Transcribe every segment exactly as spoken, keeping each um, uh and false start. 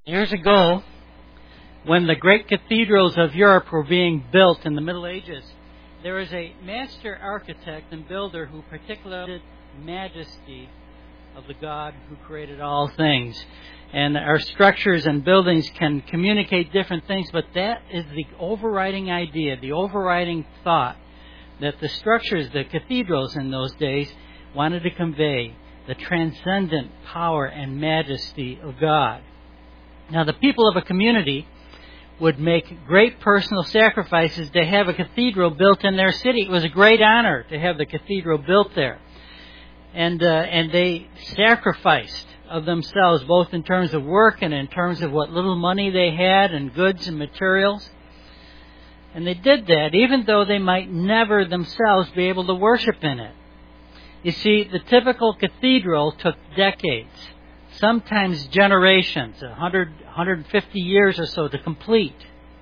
Years ago, when the great cathedrals of Europe were being built in the Middle Ages, there was a master architect and builder who particularly majesty of the God who created all things. And our structures and buildings can communicate different things, but that is the overriding idea, the overriding thought, that the structures, the cathedrals in those days, wanted to convey the transcendent power and majesty of God. Now, the people of a community would make great personal sacrifices to have a cathedral built in their city. It was a great honor to have the cathedral built there. And uh, and they sacrificed of themselves, both in terms of work and in terms of what little money they had and goods and materials. And they did that even though they might never themselves be able to worship in it. You see, the typical cathedral took decades, sometimes generations, one hundred, one hundred fifty years or so to complete.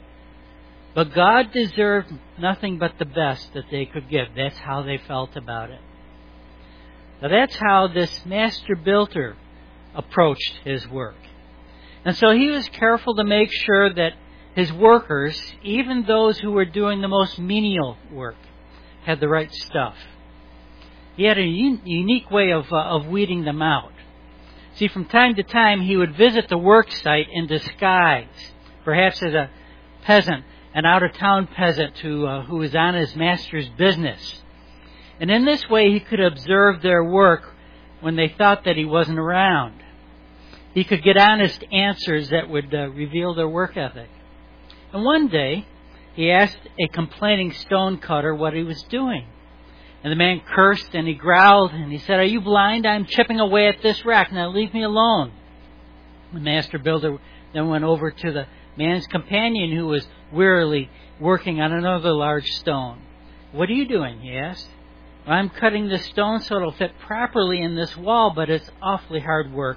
But God deserved nothing but the best that they could give. That's how they felt about it. Now that's how this master builder approached his work. And so he was careful to make sure that his workers, even those who were doing the most menial work, had the right stuff. He had a un- unique way of, uh, of weeding them out. See, from time to time, he would visit the work site in disguise, perhaps as a peasant, an out-of-town peasant who, uh, who was on his master's business. And in this way, he could observe their work when they thought that he wasn't around. He could get honest answers that would uh, reveal their work ethic. And one day, he asked a complaining stonecutter what he was doing. And the man cursed and he growled and he said, "Are you blind? I'm chipping away at this rock. Now leave me alone." The master builder then went over to the man's companion who was wearily working on another large stone. "What are you doing?" he asked. "Well, I'm cutting the stone so it'll fit properly in this wall, but it's awfully hard work."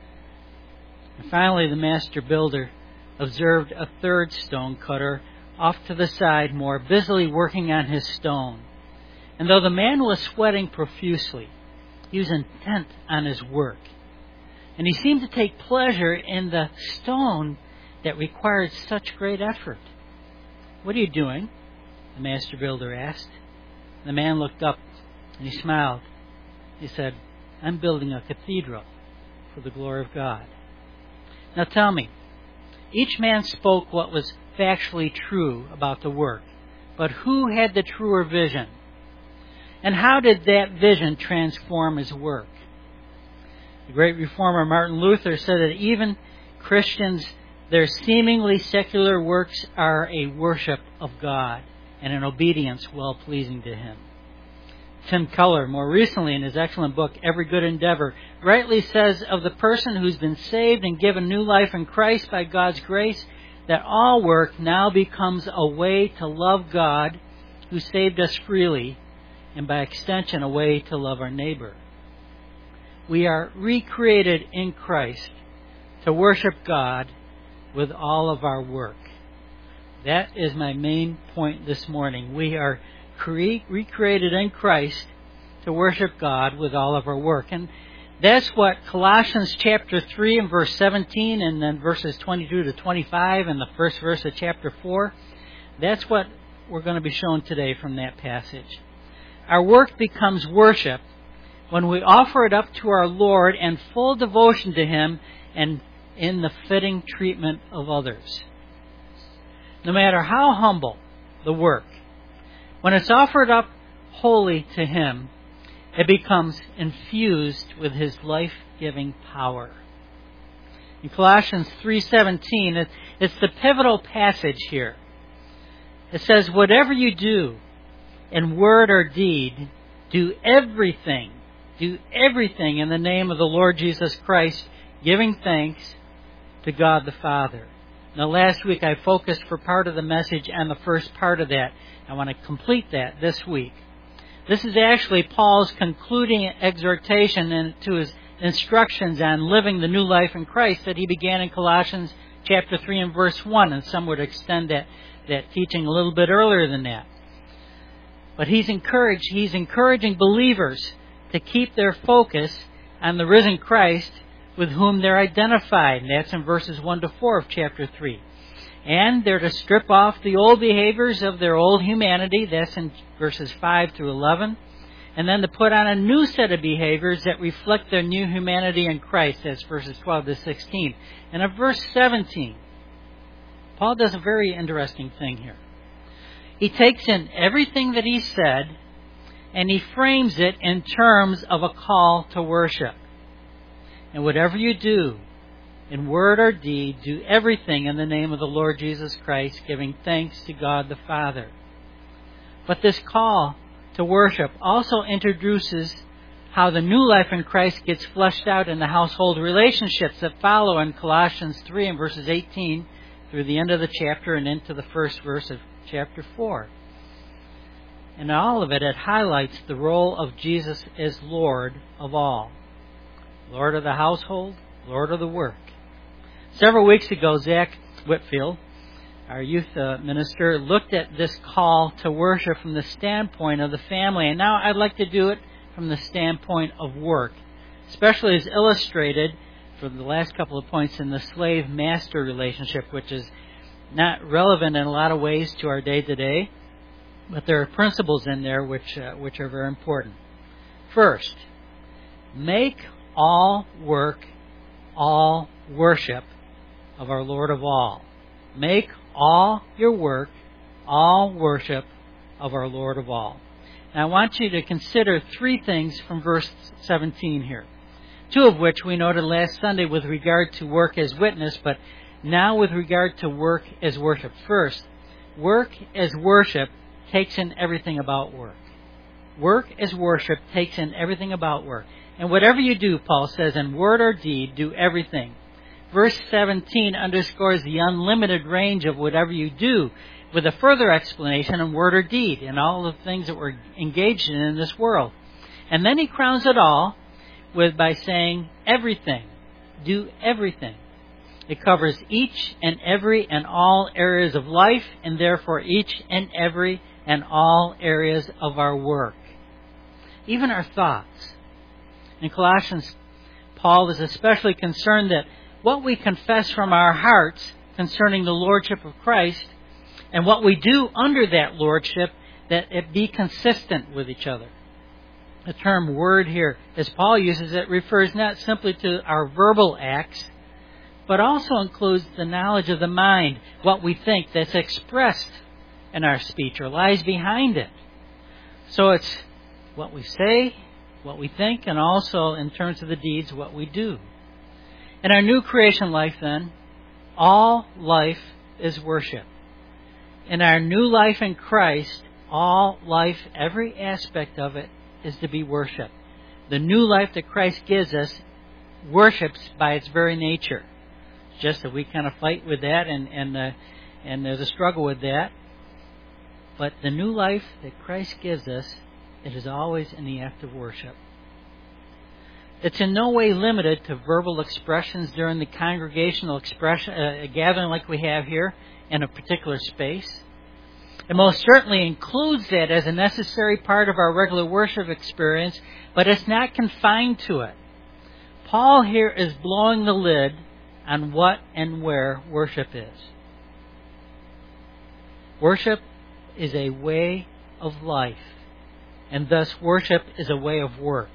And finally, the master builder observed a third stone cutter off to the side, more busily working on his stone. And though the man was sweating profusely, he was intent on his work. And he seemed to take pleasure in the stone that required such great effort. "What are you doing?" the master builder asked. The man looked up and he smiled. He said, "I'm building a cathedral for the glory of God." Now tell me, each man spoke what was factually true about the work, but who had the truer vision? And how did that vision transform his work? The great reformer Martin Luther said that even Christians, their seemingly secular works are a worship of God and an obedience well-pleasing to Him. Tim Keller, more recently in his excellent book, Every Good Endeavor, rightly says of the person who's been saved and given new life in Christ by God's grace, that all work now becomes a way to love God who saved us freely, and by extension, a way to love our neighbor. We are recreated in Christ to worship God with all of our work. That is my main point this morning. We are cre- recreated in Christ to worship God with all of our work. And that's what Colossians chapter three and verse seventeen and then verses twenty-two to twenty-five and the first verse of chapter four, that's what we're going to be shown today from that passage. Our work becomes worship when we offer it up to our Lord in full devotion to Him and in the fitting treatment of others. No matter how humble the work, when it's offered up wholly to Him, it becomes infused with His life-giving power. In Colossians three seventeen, it's the pivotal passage here. It says, "Whatever you do, in word or deed, do everything, do everything in the name of the Lord Jesus Christ, giving thanks to God the Father." Now, last week I focused for part of the message on the first part of that. I want to complete that this week. This is actually Paul's concluding exhortation to his instructions on living the new life in Christ that he began in Colossians chapter three and verse one, and some would extend that, that teaching a little bit earlier than that. But he's encouraged, he's encouraging believers to keep their focus on the risen Christ with whom they're identified. And that's in verses one to four of chapter three. And they're to strip off the old behaviors of their old humanity. That's in verses five through eleven. And then to put on a new set of behaviors that reflect their new humanity in Christ. That's verses twelve to sixteen. And in verse seventeen, Paul does a very interesting thing here. He takes in everything that he said and he frames it in terms of a call to worship. And whatever you do, in word or deed, do everything in the name of the Lord Jesus Christ, giving thanks to God the Father. But this call to worship also introduces how the new life in Christ gets fleshed out in the household relationships that follow in Colossians three and verses eighteen through the end of the chapter and into the first verse of chapter four. And all of it, it highlights the role of Jesus as Lord of all. Lord of the household, Lord of the work. Several weeks ago, Zach Whitfield, our youth uh, minister, looked at this call to worship from the standpoint of the family. And now I'd like to do it from the standpoint of work, especially as illustrated for the last couple of points in the slave-master relationship, which is not relevant in a lot of ways to our day-to-day, but there are principles in there which uh, which are very important. First, make all work, all worship of our Lord of all. Make all your work, all worship of our Lord of all. Now I want you to consider three things from verse seventeen here. Two of which we noted last Sunday with regard to work as witness, but now with regard to work as worship. First, work as worship takes in everything about work. Work as worship takes in everything about work. And whatever you do, Paul says, in word or deed, do everything. Verse seventeen underscores the unlimited range of whatever you do, with a further explanation in word or deed and all the things that we're engaged in in this world. And then he crowns it all with by saying everything. Do everything. It covers each and every and all areas of life, and therefore each and every and all areas of our work. Even our thoughts. In Colossians, Paul is especially concerned that what we confess from our hearts concerning the Lordship of Christ and what we do under that Lordship, that it be consistent with each other. The term word here, as Paul uses it, refers not simply to our verbal acts, but also includes the knowledge of the mind, what we think that's expressed in our speech or lies behind it. So it's what we say, what we think, and also in terms of the deeds, what we do. In our new creation life, then, all life is worship. In our new life in Christ, all life, every aspect of it, is to be worship. The new life that Christ gives us worships by its very nature. It's just that we kind of fight with that, and and uh, and there's a struggle with that. But the new life that Christ gives us, it is always in the act of worship. It's in no way limited to verbal expressions during the congregational expression uh, gathering like we have here in a particular space. It most certainly includes that as a necessary part of our regular worship experience, but it's not confined to it. Paul here is blowing the lid on what and where worship is. Worship is a way of life, and thus worship is a way of work.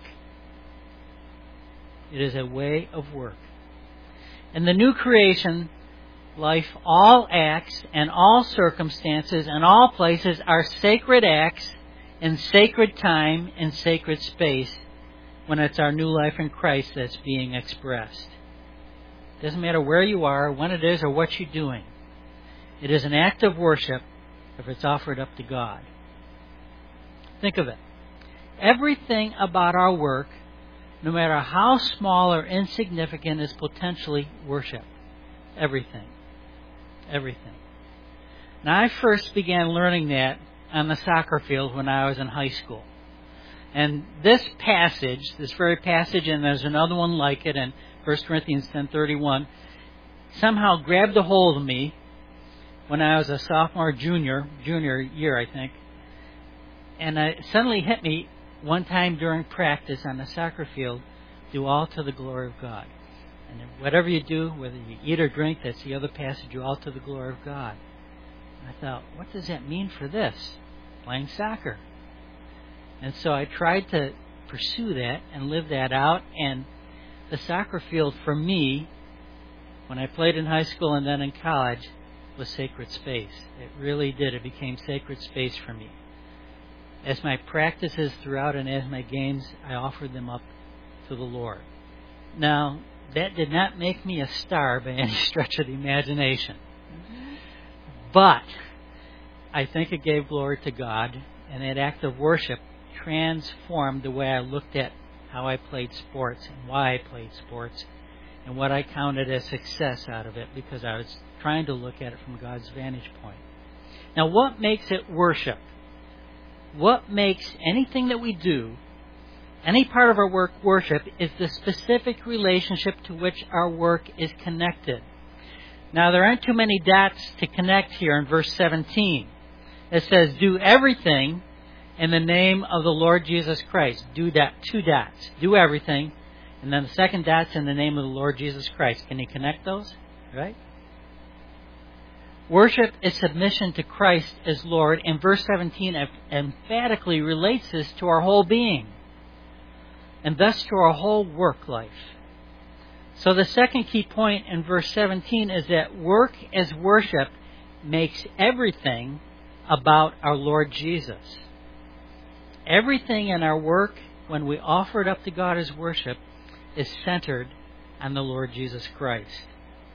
It is a way of work. In the new creation life, all acts and all circumstances and all places are sacred acts in sacred time and sacred space when it's our new life in Christ that's being expressed. It doesn't matter where you are, when it is, or what you're doing. It is an act of worship if it's offered up to God. Think of it. Everything about our work, no matter how small or insignificant, is potentially worship. Everything. Everything. Now, I first began learning that on the soccer field when I was in high school. And this passage, this very passage, and there's another one like it in First Corinthians ten thirty-one, somehow grabbed a hold of me when I was a sophomore, junior, junior year, I think. And it suddenly hit me one time during practice on the soccer field, do all to the glory of God. And whatever you do, whether you eat or drink, that's the other passage, do all to the glory of God. And I thought, what does that mean for this? Playing soccer. And so I tried to pursue that and live that out. And the soccer field for me, when I played in high school and then in college, was sacred space. It really did. It became sacred space for me. As my practices throughout and as my games, I offered them up to the Lord. Now, that did not make me a star by any stretch of the imagination. But I think it gave glory to God, and that act of worship transformed the way I looked at how I played sports and why I played sports and what I counted as success out of it, because I was trying to look at it from God's vantage point. Now, what makes it worship? What makes anything that we do, any part of our work, worship, is the specific relationship to which our work is connected. Now, there aren't too many dots to connect here in verse seventeen. It says, do everything in the name of the Lord Jesus Christ. Do that, two dots. Do everything. And then the second dot's in the name of the Lord Jesus Christ. Can you connect those? Right? Worship is submission to Christ as Lord, and verse seventeen emphatically relates this to our whole being, and thus to our whole work life. So the second key point in verse seventeen is that work as worship makes everything about our Lord Jesus. Everything in our work, when we offer it up to God as worship, is centered on the Lord Jesus Christ.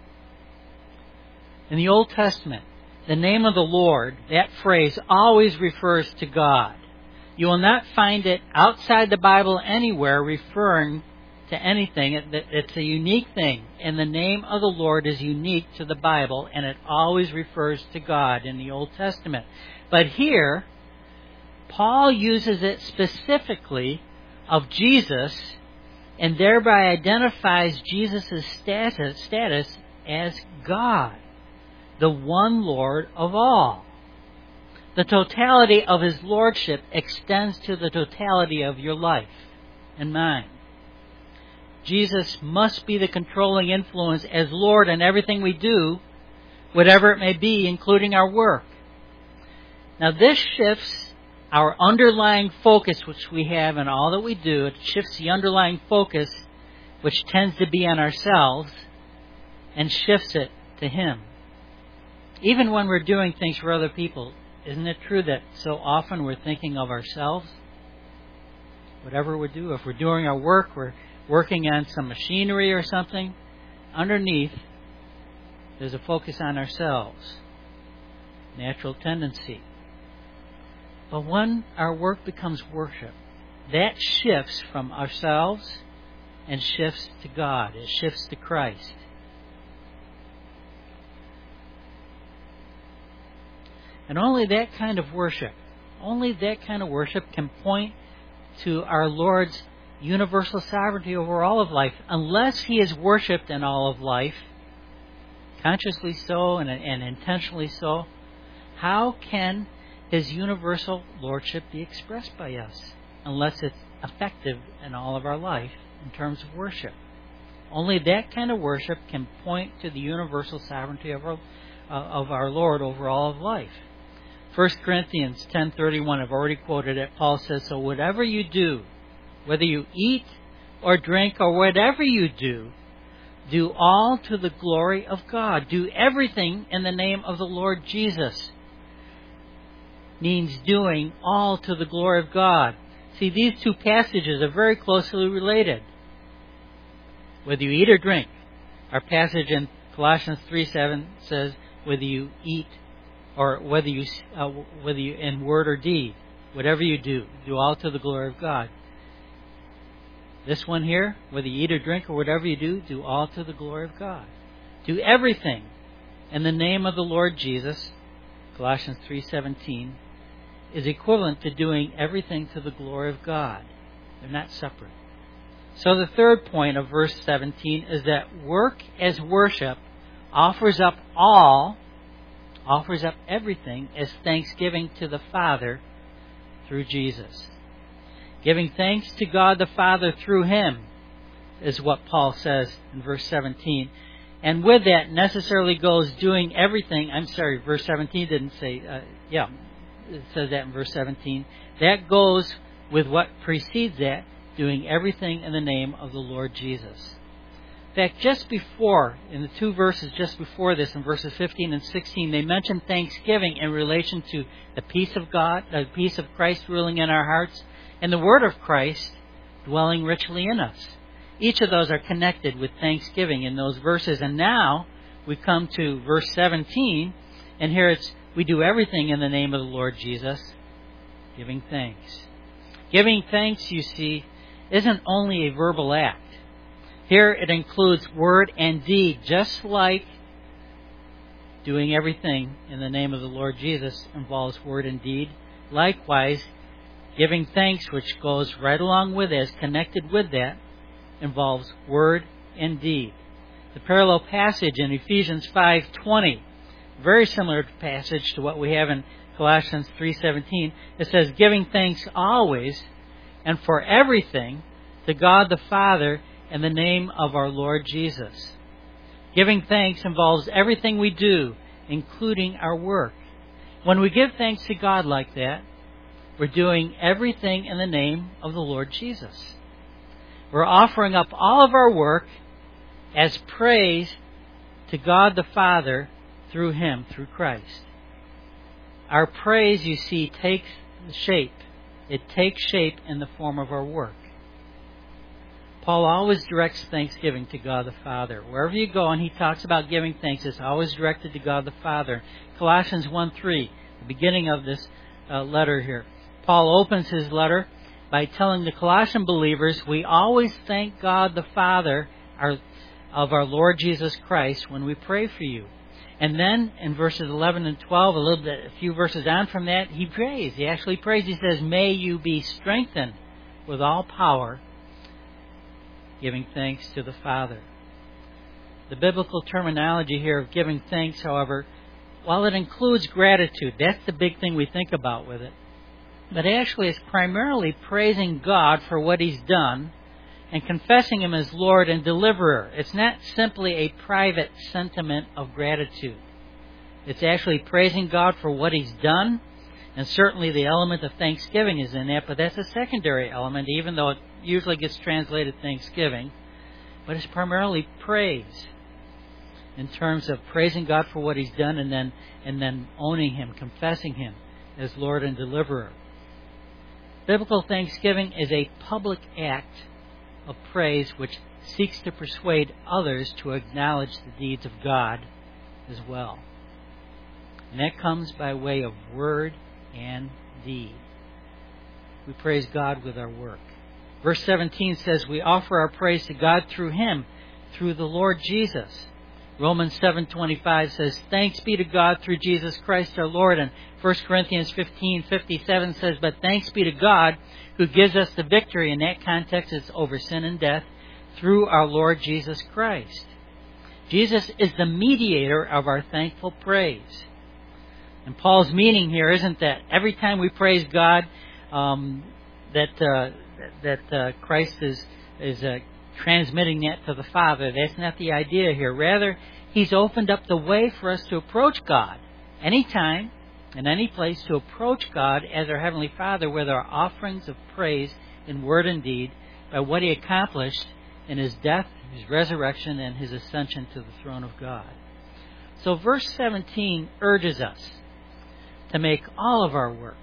In the Old Testament, the name of the Lord, that phrase always refers to God. You will not find it outside the Bible anywhere referring to anything. It's a unique thing. And the name of the Lord is unique to the Bible, and it always refers to God in the Old Testament. But here, Paul uses it specifically of Jesus, and thereby identifies Jesus' status, status as God, the one Lord of all. The totality of His Lordship extends to the totality of your life and mine. Jesus must be the controlling influence as Lord in everything we do, whatever it may be, including our work. Now this shifts our underlying focus, which we have in all that we do. It shifts the underlying focus, which tends to be on ourselves, and shifts it to Him. Even when we're doing things for other people, isn't it true that so often we're thinking of ourselves? Whatever we do, if we're doing our work, we're working on some machinery or something, underneath there's a focus on ourselves. Natural tendency. But when our work becomes worship, that shifts from ourselves and shifts to God. It shifts to Christ. And only that kind of worship, only that kind of worship can point to our Lord's universal sovereignty over all of life. Unless He is worshipped in all of life, consciously so and, and intentionally so, how can His universal lordship be expressed by us? Unless it's effective in all of our life in terms of worship. Only that kind of worship can point to the universal sovereignty of our, uh, of our Lord over all of life. First Corinthians ten thirty-one, I've already quoted it. Paul says, so whatever you do, whether you eat or drink or whatever you do, do all to the glory of God. Do everything in the name of the Lord Jesus. Means doing all to the glory of God. See, these two passages are very closely related. Whether you eat or drink. Our passage in Colossians three seven says, whether you eat or whether you, uh, whether you in word or deed, whatever you do, do all to the glory of God. This one here, whether you eat or drink or whatever you do, do all to the glory of God. Do everything in the name of the Lord Jesus, Colossians three seventeen, is equivalent to doing everything to the glory of God. They're not separate. So the third point of verse seventeen is that work as worship offers up all, offers up everything as thanksgiving to the Father through Jesus. Giving thanks to God the Father through Him is what Paul says in verse seventeen. And with that necessarily goes doing everything. I'm sorry, verse seventeen didn't say, uh, yeah, it says that in verse seventeen. That goes with what precedes that, doing everything in the name of the Lord Jesus. In fact, just before, in the two verses just before this, in verses fifteen and sixteen, they mention thanksgiving in relation to the peace of God, the peace of Christ ruling in our hearts, and the word of Christ dwelling richly in us. Each of those are connected with thanksgiving in those verses. And now we come to verse seventeen, and here it's, we do everything in the name of the Lord Jesus, giving thanks. Giving thanks, you see, isn't only a verbal act. Here it includes word and deed, just like doing everything in the name of the Lord Jesus involves word and deed. Likewise, giving thanks, which goes right along with it, is connected with that, involves word and deed. The parallel passage in Ephesians five twenty, very similar passage to what we have in Colossians three seventeen. It says, giving thanks always and for everything to God the Father in the name of our Lord Jesus. Giving thanks involves everything we do, including our work. When we give thanks to God like that, we're doing everything in the name of the Lord Jesus. We're offering up all of our work as praise to God the Father through Him, through Christ. Our praise, you see, takes shape. It takes shape in the form of our work. Paul always directs thanksgiving to God the Father. Wherever you go and he talks about giving thanks, it's always directed to God the Father. Colossians one three, the beginning of this uh, letter here. Paul opens his letter by telling the Colossian believers, we always thank God the Father our, of our Lord Jesus Christ when we pray for you. And then in verses eleven and twelve, a little bit, a few verses on from that, he prays. He actually prays. He says, may you be strengthened with all power, giving thanks to the Father. The biblical terminology here of giving thanks, however, while it includes gratitude, that's the big thing we think about with it, but actually it's primarily praising God for what He's done and confessing Him as Lord and Deliverer. It's not simply a private sentiment of gratitude. It's actually praising God for what He's done, and certainly the element of thanksgiving is in that, but that's a secondary element, even though it usually gets translated thanksgiving. But it's primarily praise, in terms of praising God for what He's done and then and then owning Him, confessing Him as Lord and Deliverer. Biblical thanksgiving is a public act of praise which seeks to persuade others to acknowledge the deeds of God as well. And that comes by way of word and deed. We praise God with our work. Verse seventeen says we offer our praise to God through Him, through the Lord Jesus. Romans seven twenty-five says, thanks be to God through Jesus Christ our Lord. And First Corinthians fifteen fifty-seven says, but thanks be to God who gives us the victory. In that context, it's over sin and death through our Lord Jesus Christ. Jesus is the mediator of our thankful praise. And Paul's meaning here isn't that every time we praise God, um, that uh, that uh, Christ is is uh, transmitting that to the Father. That's not the idea here. Rather, He's opened up the way for us to approach God anytime, in any place, to approach God as our Heavenly Father with our offerings of praise in word and deed by what He accomplished in His death, His resurrection, and His ascension to the throne of God. So verse seventeen urges us to make all of our work,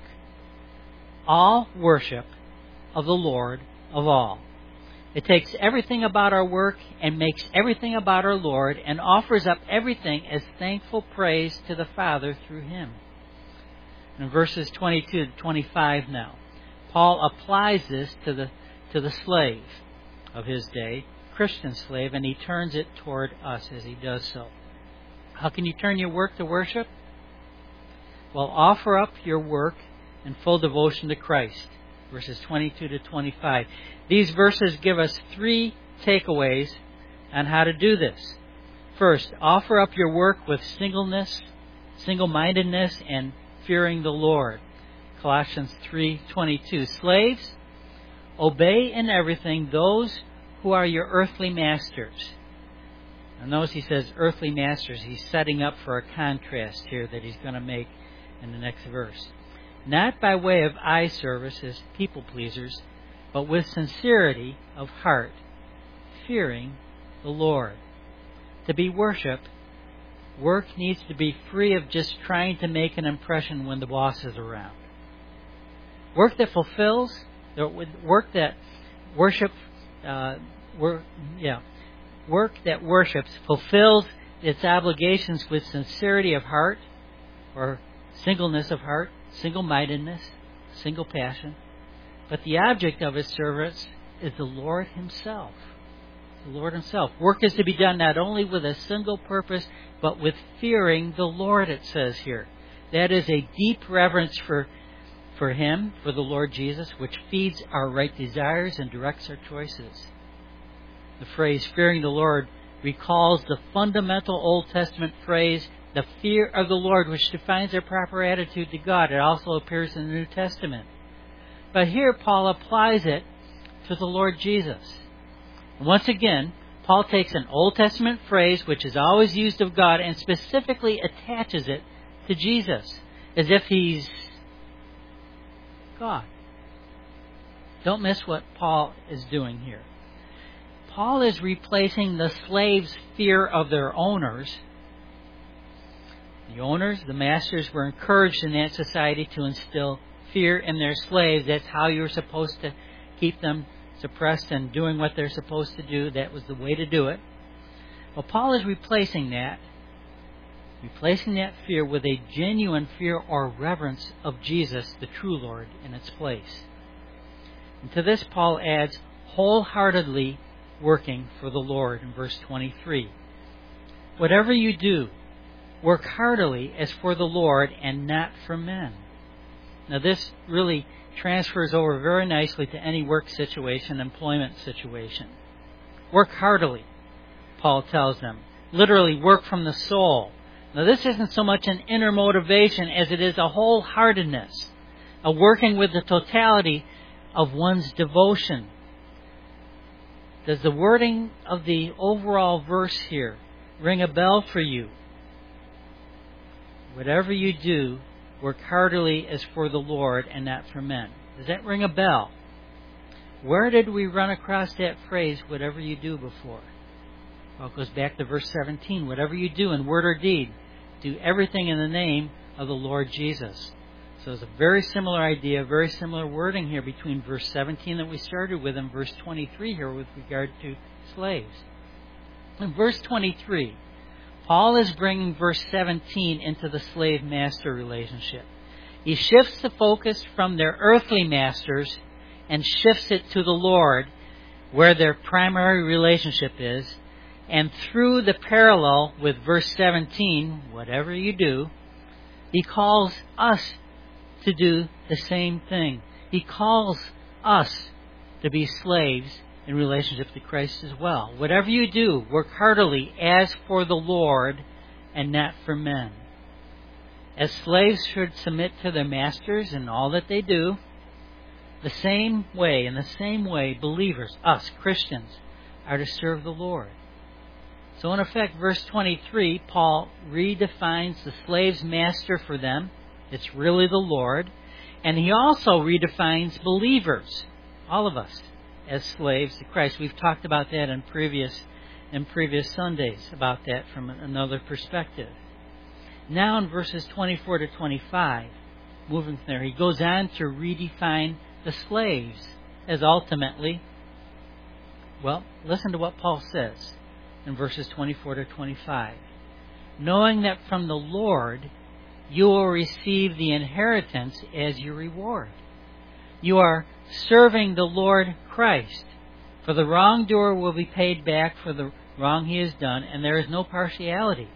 all worship of the Lord of all. It takes everything about our work and makes everything about our Lord and offers up everything as thankful praise to the Father through Him. In verses twenty-two to twenty-five now, Paul applies this to the to the slave of his day, Christian slave, and he turns it toward us as he does so. How can you turn your work to worship? Well, offer up your work in full devotion to Christ. Verses twenty-two to twenty-five. These verses give us three takeaways on how to do this. First, offer up your work with singleness, single-mindedness, and fearing the Lord. Colossians three twenty-two. Slaves, obey in everything those who are your earthly masters. And notice he says earthly masters. He's setting up for a contrast here that he's going to make in the next verse. Not by way of eye service as people pleasers, but with sincerity of heart, fearing the Lord. To be worshiped, work needs to be free of just trying to make an impression when the boss is around. Work that fulfills, work that worship, uh, work, yeah, work that worships fulfills its obligations with sincerity of heart, or singleness of heart, single-mindedness, single passion. But the object of its service is the Lord Himself. The Lord Himself. Work is to be done not only with a single purpose, but with fearing the Lord, it says here. That is a deep reverence for, for Him, for the Lord Jesus, which feeds our right desires and directs our choices. The phrase, fearing the Lord, recalls the fundamental Old Testament phrase, the fear of the Lord, which defines our proper attitude to God. It also appears in the New Testament. But here Paul applies it to the Lord Jesus. And once again, Paul takes an Old Testament phrase, which is always used of God, and specifically attaches it to Jesus, as if He's God. Don't miss what Paul is doing here. Paul is replacing the slaves' fear of their owners. The owners, the masters, were encouraged in that society to instill fear in their slaves. That's how you were supposed to keep them suppressed and doing what they're supposed to do. That was the way to do it. Well, Paul is replacing that, replacing that fear with a genuine fear or reverence of Jesus, the true Lord, in its place. And to this, Paul adds, wholeheartedly working for the Lord in verse twenty-three. Whatever you do, work heartily as for the Lord and not for men. Now this really transfers over very nicely to any work situation, employment situation. Work heartily, Paul tells them. Literally, work from the soul. Now this isn't so much an inner motivation as it is a wholeheartedness, a working with the totality of one's devotion. Does the wording of the overall verse here ring a bell for you? Whatever you do, work heartily as for the Lord and not for men. Does that ring a bell? Where did we run across that phrase, whatever you do, before? Well, it goes back to verse seventeen. Whatever you do in word or deed, do everything in the name of the Lord Jesus. So it's a very similar idea, very similar wording here between verse seventeen that we started with and verse twenty-three here with regard to slaves. In verse twenty-three, Paul is bringing verse seventeen into the slave-master relationship. He shifts the focus from their earthly masters and shifts it to the Lord, where their primary relationship is. And through the parallel with verse seventeen, whatever you do, he calls us to do the same thing. He calls us to be slaves in relationship to Christ as well. Whatever you do, work heartily as for the Lord and not for men. As slaves should submit to their masters in all that they do, the same way, in the same way, believers, us, Christians, are to serve the Lord. So in effect, verse twenty-three, Paul redefines the slave's master for them. It's really the Lord. And he also redefines believers, all of us, as slaves to Christ. We've talked about that in previous in previous Sundays, about that from another perspective. Now in verses twenty-four to twenty-five, moving from there, he goes on to redefine the slaves as ultimately, well, listen to what Paul says in verses twenty-four to twenty-five. Knowing that from the Lord you will receive the inheritance as your reward. You are serving the Lord Christ. For the wrongdoer will be paid back for the wrong he has done, and there is no partiality.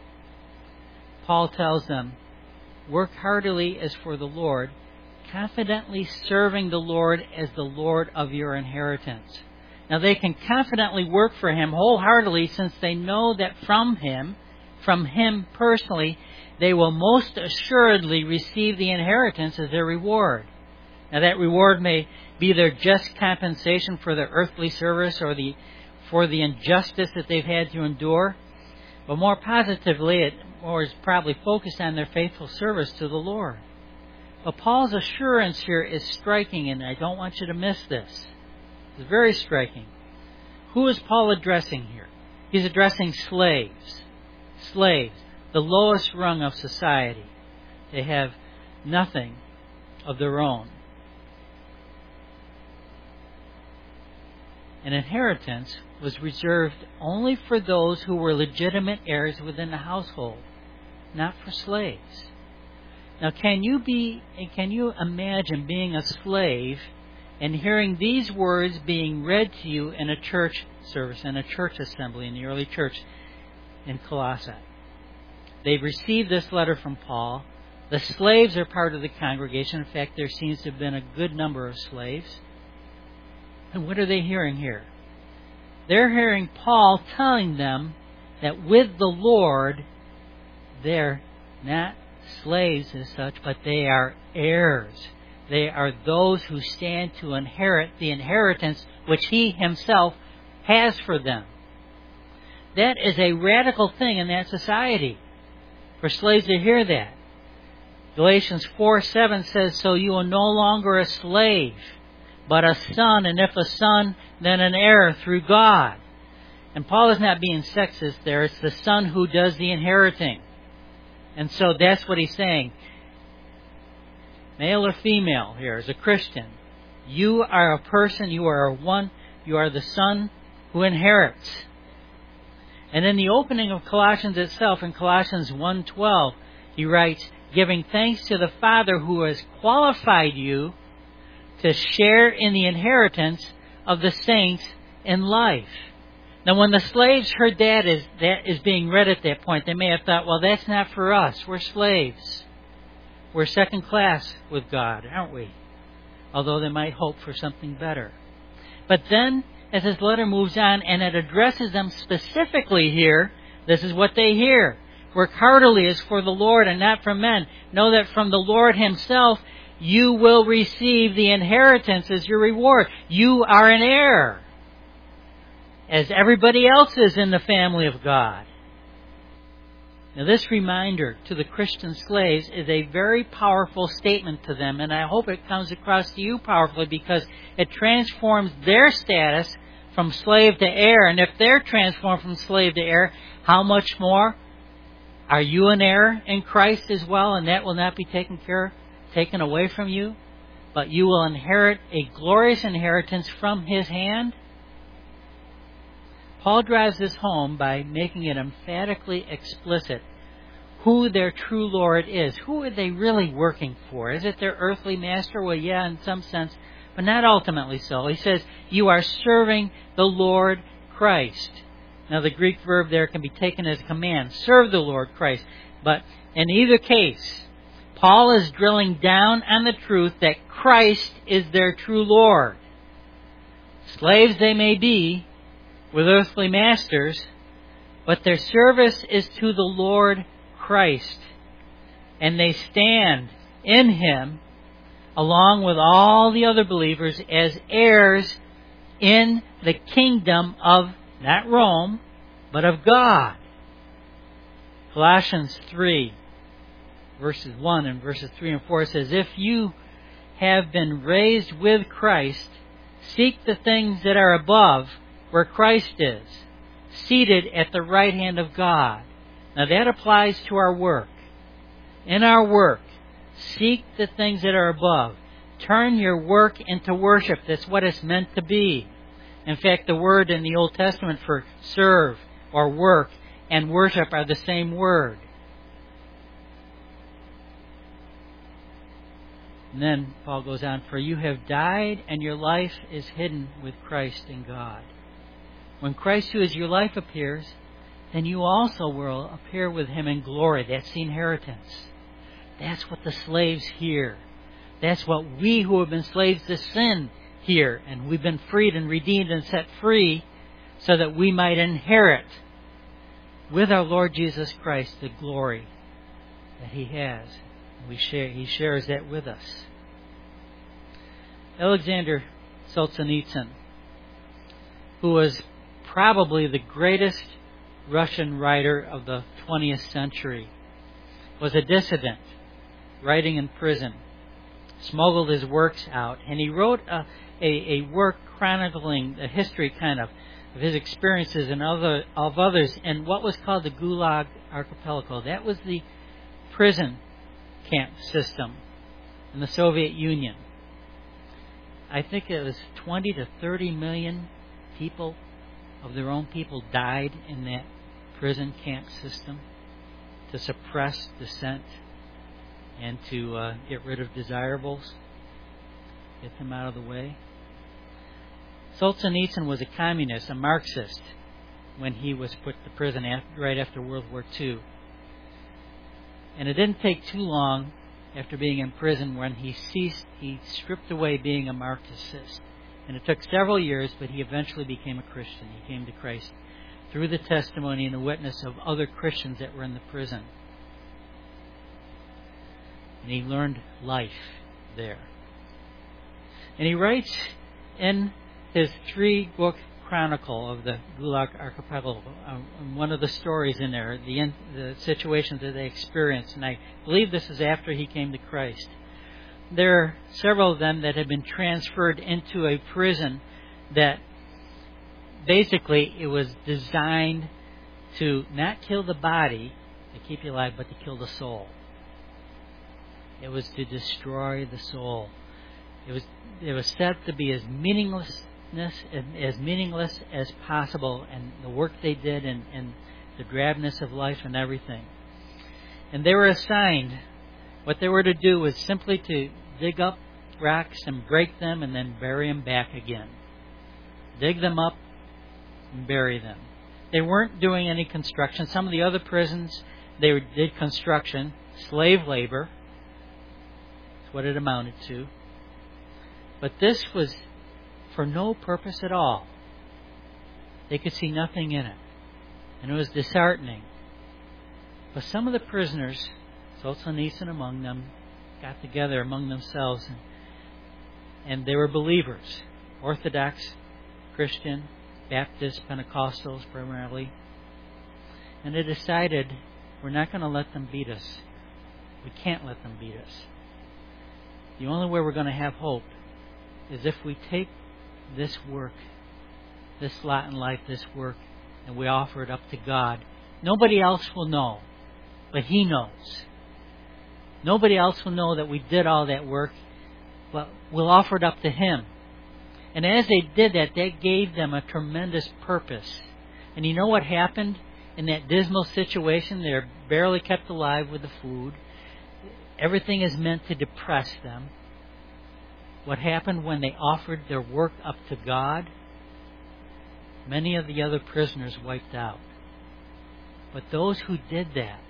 Paul tells them, work heartily as for the Lord, confidently serving the Lord as the Lord of your inheritance. Now they can confidently work for Him wholeheartedly, since they know that from Him, from Him personally, they will most assuredly receive the inheritance as their reward. Now that reward may be their just compensation for their earthly service or the for the injustice that they've had to endure. But more positively, it more is probably focused on their faithful service to the Lord. But Paul's assurance here is striking, and I don't want you to miss this. It's very striking. Who is Paul addressing here? He's addressing slaves. Slaves, the lowest rung of society. They have nothing of their own. An inheritance was reserved only for those who were legitimate heirs within the household, not for slaves. Now, can you be, can you imagine being a slave and hearing these words being read to you in a church service, in a church assembly in the early church in Colossae? They've received this letter from Paul. The slaves are part of the congregation. In fact, there seems to have been a good number of slaves. And what are they hearing here? They're hearing Paul telling them that with the Lord, they're not slaves as such, but they are heirs. They are those who stand to inherit the inheritance which he himself has for them. That is a radical thing in that society, for slaves to hear that. Galatians four seven says, "So you are no longer a slave, but a son, and if a son, then an heir through God." And Paul is not being sexist there. It's the son who does the inheriting. And so that's what he's saying. Male or female here, as a Christian, you are a person, you are a one, you are the son who inherits. And in the opening of Colossians itself, in Colossians one twelve, he writes, "Giving thanks to the Father who has qualified you to share in the inheritance of the saints in life." Now, when the slaves heard that is, that is being read at that point, they may have thought, well, that's not for us. We're slaves. We're second class with God, aren't we? Although they might hope for something better. But then, as his letter moves on, and it addresses them specifically here, this is what they hear. "Work heartily as for the Lord and not for men. Know that from the Lord himself you will receive the inheritance as your reward." You are an heir, as everybody else is in the family of God. Now, this reminder to the Christian slaves is a very powerful statement to them, and I hope it comes across to you powerfully, because it transforms their status from slave to heir. And if they're transformed from slave to heir, how much more are you an heir in Christ as well? And that will not be taken care, taken away from you, but you will inherit a glorious inheritance from his hand. Paul drives this home by making it emphatically explicit who their true Lord is. Who are they really working for? Is it their earthly master? Well, yeah, in some sense, but not ultimately so. He says, you are serving the Lord Christ. Now, the Greek verb there can be taken as a command. Serve the Lord Christ. But in either case, Paul is drilling down on the truth that Christ is their true Lord. Slaves they may be, with earthly masters, but their service is to the Lord Christ. And they stand in him along with all the other believers as heirs in the kingdom of, not Rome, but of God. Colossians three, verses one and verses three and four says, "If you have been raised with Christ, seek the things that are above, where Christ is, seated at the right hand of God." Now that applies to our work. In our work, seek the things that are above. Turn your work into worship. That's what it's meant to be. In fact, the word in the Old Testament for serve or work and worship are the same word. And then Paul goes on, "For you have died, and your life is hidden with Christ in God." When Christ, who is your life, appears, then you also will appear with him in glory. That's the inheritance. That's what the slaves hear. That's what we who have been slaves to sin hear. And we've been freed and redeemed and set free so that we might inherit with our Lord Jesus Christ the glory that he has. We share, he shares that with us. Alexander Solzhenitsyn, who was probably the greatest Russian writer of the twentieth century, was a dissident writing in prison, smuggled his works out, and he wrote a, a, a work chronicling the history kind of of his experiences and other of others in what was called the Gulag Archipelago. That was the prison camp system in the Soviet Union. I think it was twenty to thirty million people of their own people died in that prison camp system to suppress dissent and to uh, get rid of desirables, get them out of the way. Solzhenitsyn was a communist, a Marxist, when he was put to prison after, right after World War Two. And it didn't take too long after being in prison when he ceased, he stripped away being a Marxist. And it took several years, but he eventually became a Christian. He came to Christ through the testimony and the witness of other Christians that were in the prison. And he learned life there. And he writes in his three-book chronicle of the Gulag Archipelago, um, one of the stories in there, the, in, the situations that they experienced, and I believe this is after he came to Christ. There are several of them that have been transferred into a prison that basically it was designed to not kill the body, to keep you alive, but to kill the soul. It was to destroy the soul. It was it was said to be as meaningless as meaningless as possible, and the work they did and, and the drabness of life and everything. And they were assigned, what they were to do was simply to dig up rocks and break them and then bury them back again. Dig them up and bury them. They weren't doing any construction. Some of the other prisons, they did construction, slave labor. That's what it amounted to. But this was for no purpose at all. They could see nothing in it. And it was disheartening. But some of the prisoners, Solzhenitsyn among them, got together among themselves, and, and they were believers. Orthodox, Christian, Baptist, Pentecostals primarily. And they decided, we're not going to let them beat us. We can't let them beat us. The only way we're going to have hope is if we take this work, this lot in life, this work, and we offer it up to God. Nobody else will know, but He knows. Nobody else will know that we did all that work, but we'll offer it up to Him. And as they did that, that gave them a tremendous purpose. And you know what happened in that dismal situation? They're barely kept alive with the food. Everything is meant to depress them. What happened when they offered their work up to God? Many of the other prisoners wiped out. But those who did that,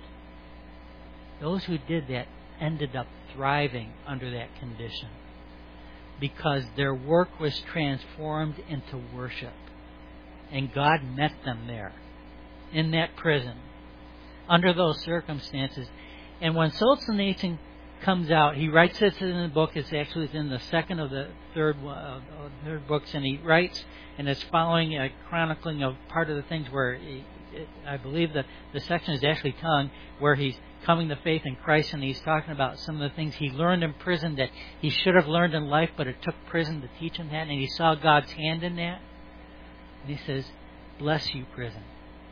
those who did that ended up thriving under that condition, because their work was transformed into worship. And God met them there, in that prison, under those circumstances. And when Solzhenitsyn comes out, he writes this in the book. It's actually in the second of the third uh, third books, and he writes, and it's following a chronicling of part of the things where he, it, I believe that the section is actually tongue, where he's coming to faith in Christ, and he's talking about some of the things he learned in prison that he should have learned in life, but it took prison to teach him that, and he saw God's hand in that. And he says, "Bless you, prison,"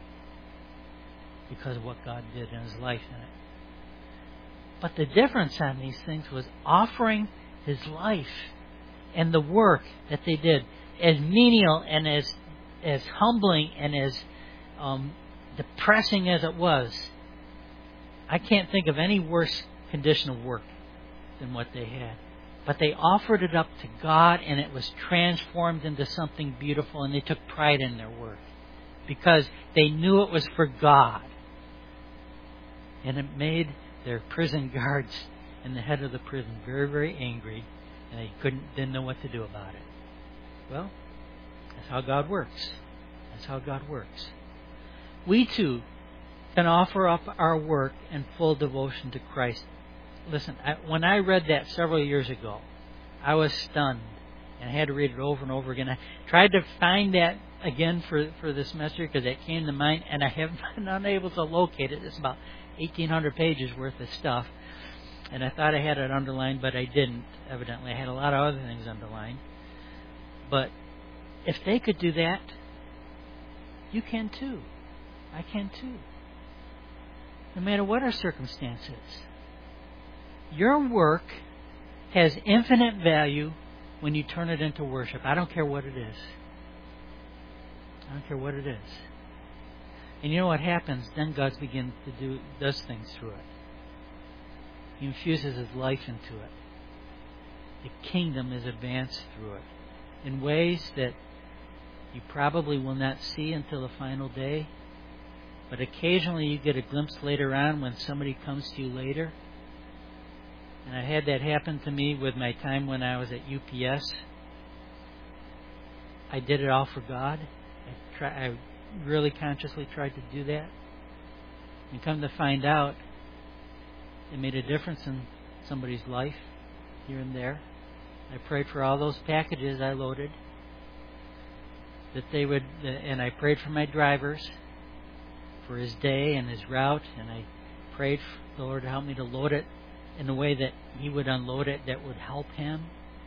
because of what God did in his life in it. But the difference on these things was offering his life and the work that they did, as menial and as as humbling and as um, depressing as it was. I can't think of any worse condition of work than what they had. But they offered it up to God, and it was transformed into something beautiful, and they took pride in their work because they knew it was for God. And it made their prison guards and the head of the prison very, very angry, and they couldn't, didn't know what to do about it. Well, that's how God works. That's how God works. We too can offer up our work in full devotion to Christ. Listen, I, when I read that several years ago, I was stunned and I had to read it over and over again. I tried to find that again for, for this semester because it came to mind, and I have been unable to locate it. It's about eighteen hundred pages worth of stuff, and I thought I had it underlined, but I didn't, evidently. I had a lot of other things underlined. But if they could do that, you can too. I can too. No matter what our circumstances. Your work has infinite value when you turn it into worship. I don't care what it is. I don't care what it is. And you know what happens? Then God begins to do does things through it. He infuses His life into it. The kingdom is advanced through it in ways that you probably will not see until the final day. But occasionally you get a glimpse later on when somebody comes to you later. And I had that happen to me with my time when I was at U P S. I did it all for God. I, try, I really consciously tried to do that. And come to find out, it made a difference in somebody's life here and there. I prayed for all those packages I loaded, that they would, and I prayed for my drivers, for his day and his route, and I prayed for the Lord to help me to load it in a way that He would unload it that would help him.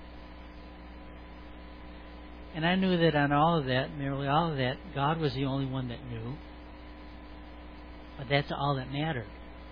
And I knew that on all of that, nearly all of that, God was the only one that knew. But that's all that mattered.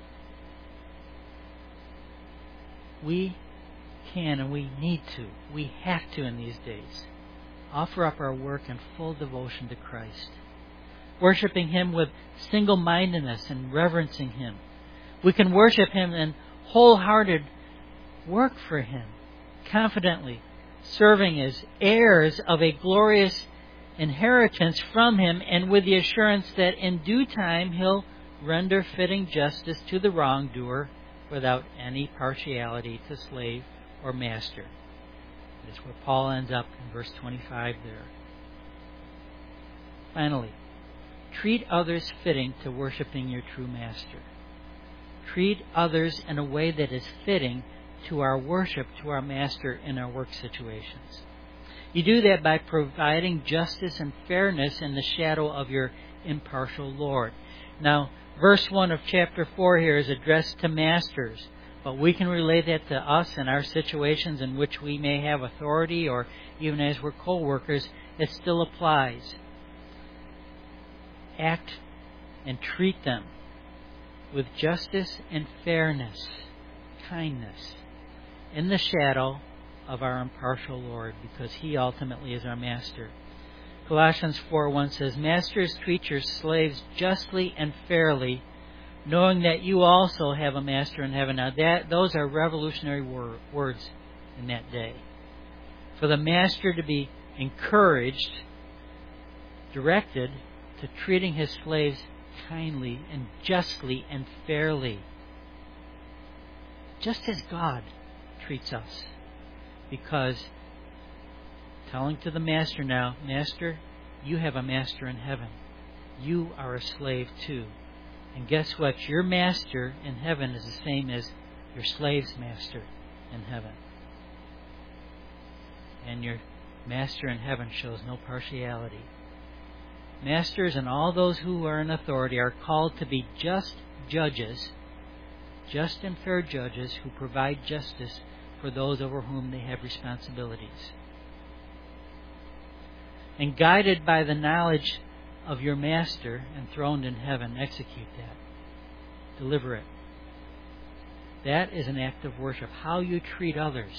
We can and we need to, we have to in these days, offer up our work in full devotion to Christ, worshiping Him with single-mindedness and reverencing Him. We can worship Him in wholehearted work for Him, confidently serving as heirs of a glorious inheritance from Him, and with the assurance that in due time He'll render fitting justice to the wrongdoer without any partiality to slave or master. That's where Paul ends up in verse twenty-five there. Finally, treat others fitting to worshiping your true Master. Treat others in a way that is fitting to our worship to our Master in our work situations. You do that by providing justice and fairness in the shadow of your impartial Lord. Now, verse one of chapter four here is addressed to masters, but we can relate that to us in our situations in which we may have authority, or even as we're co-workers, it still applies. Act and treat them with justice and fairness, kindness, in the shadow of our impartial Lord, because He ultimately is our Master. Colossians four one says, Masters, treat your slaves justly and fairly, knowing that you also have a Master in heaven. Now, that those are revolutionary wor- words in that day. For the Master to be encouraged, directed to treating his slaves kindly and justly and fairly, just as God treats us. Because telling to the Master now, Master, you have a Master in heaven. You are a slave too. And guess what? Your Master in heaven is the same as your slave's Master in heaven. And your Master in heaven shows no partiality. Masters and all those who are in authority are called to be just judges, just and fair judges who provide justice for those over whom they have responsibilities. And guided by the knowledge of your Master enthroned in heaven, execute that. Deliver it. That is an act of worship. How you treat others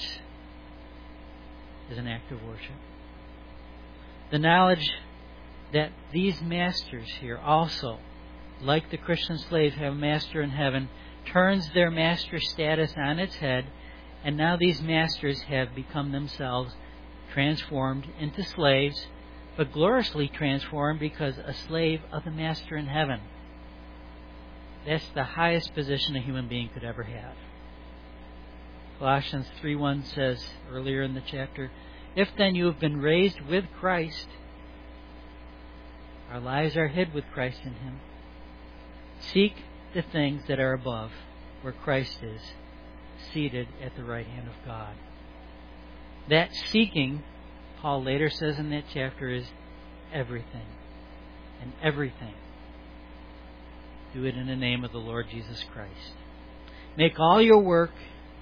is an act of worship. The knowledge that these masters here also, like the Christian slaves, have a Master in heaven, turns their master status on its head, and now these masters have become themselves transformed into slaves, but gloriously transformed because a slave of the Master in heaven. That's the highest position a human being could ever have. Colossians three one says earlier in the chapter, If then you have been raised with Christ, our lives are hid with Christ in Him, seek the things that are above, where Christ is, seated at the right hand of God. That seeking, Paul later says in that chapter, is everything. And everything, do it in the name of the Lord Jesus Christ. Make all your work,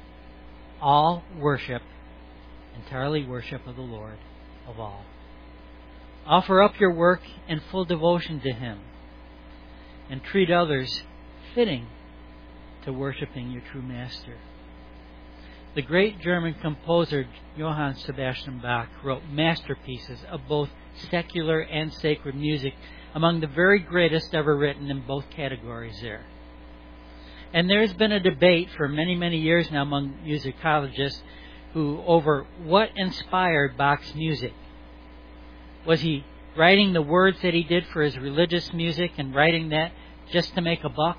all worship, entirely worship of the Lord of all. Offer up your work in full devotion to Him, and treat others fitting to worshiping your true Master. The great German composer Johann Sebastian Bach wrote masterpieces of both secular and sacred music, among the very greatest ever written in both categories there. And there's been a debate for many, many years now among musicologists who over what inspired Bach's music. Was he writing the words that he did for his religious music and writing that just to make a buck?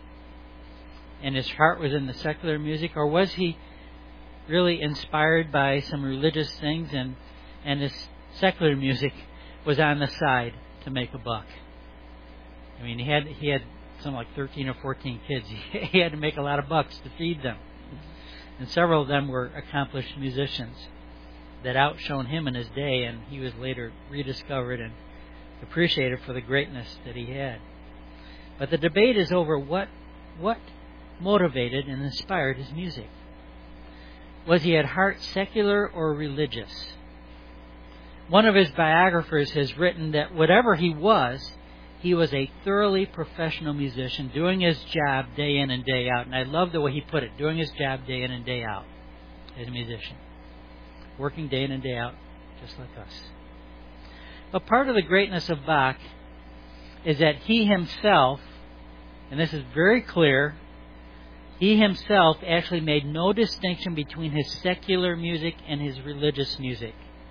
And his heart was in the secular music? Or was he really inspired by some religious things and, and his secular music was on the side to make a buck? I mean, he had he had something like thirteen or fourteen kids. He had to make a lot of bucks to feed them. And several of them were accomplished musicians that outshone him in his day, and he was later rediscovered and appreciated for the greatness that he had. But the debate is over what what motivated and inspired his music. Was he at heart secular or religious? One of his biographers has written that whatever he was, he was a thoroughly professional musician, doing his job day in and day out. And I love the way he put it, doing his job day in and day out as a musician. Working day in and day out, just like us. But part of the greatness of Bach is that he himself, and this is very clear, he himself actually made no distinction between his secular music and his religious music.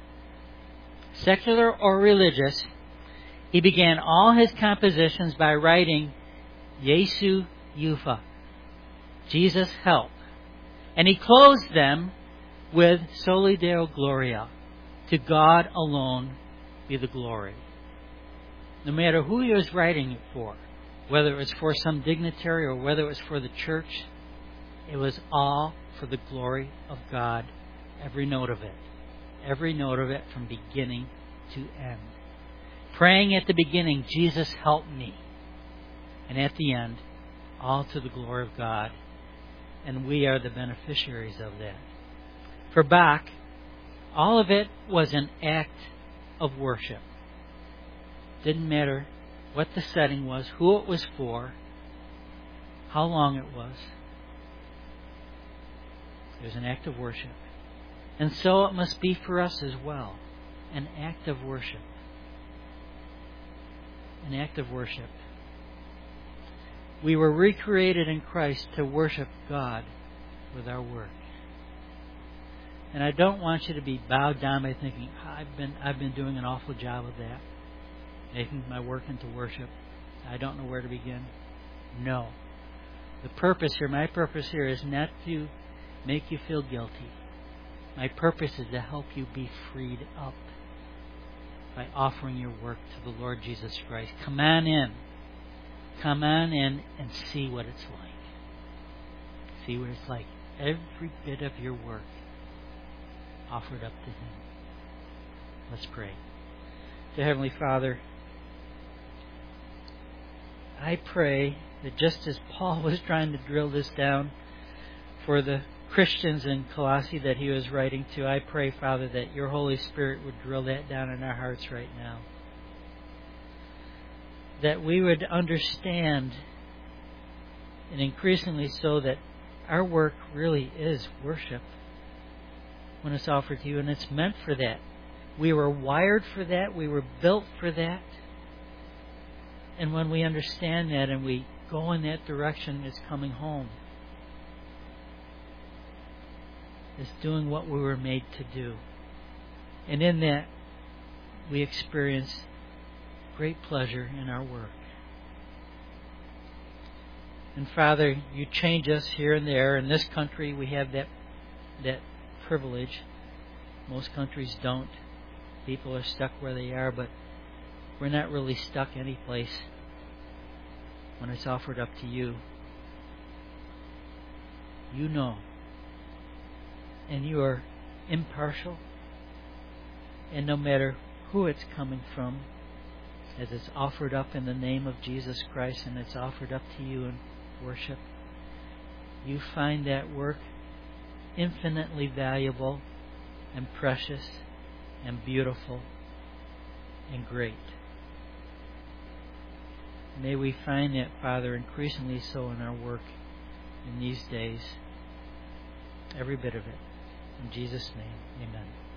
Secular or religious, he began all his compositions by writing Jesu Hilfe, Jesus help. And he closed them with Soli Deo Gloria, to God alone be the glory. No matter who he was writing it for, whether it was for some dignitary or whether it was for the church, it was all for the glory of God, every note of it. Every note of it from beginning to end. Praying at the beginning, Jesus help me. And at the end, all to the glory of God. And we are the beneficiaries of that. For Bach, all of it was an act of worship. Didn't matter what the setting was, who it was for, how long it was. It was an act of worship. And so it must be for us as well. An act of worship. An act of worship. We were recreated in Christ to worship God with our work. And I don't want you to be bowed down by thinking, I've been I've been doing an awful job of that, making my work into worship. I don't know where to begin. No. The purpose here, my purpose here is not to make you feel guilty. My purpose is to help you be freed up by offering your work to the Lord Jesus Christ. Come on in. Come on in and see what it's like. See what it's like. Every bit of your work offered up to Him. Let's pray. Dear Heavenly Father, I pray that just as Paul was trying to drill this down for the Christians in Colossae that he was writing to, I pray, Father, that your Holy Spirit would drill that down in our hearts right now. That we would understand, and increasingly so, that our work really is worship when it's offered to you, and it's meant for that. We were wired for that. We were built for that. And when we understand that and we go in that direction, it's coming home. It's doing what we were made to do. And in that, we experience great pleasure in our work. And Father, you change us here and there. In this country, we have that that privilege. Most countries don't. People are stuck where they are, but we're not really stuck any place when it's offered up to you. You know. And you are impartial. And no matter who it's coming from, as it's offered up in the name of Jesus Christ and it's offered up to you in worship, you find that work infinitely valuable and precious and beautiful and great. May we find that, Father, increasingly so in our work in these days. Every bit of it. In Jesus' name, amen.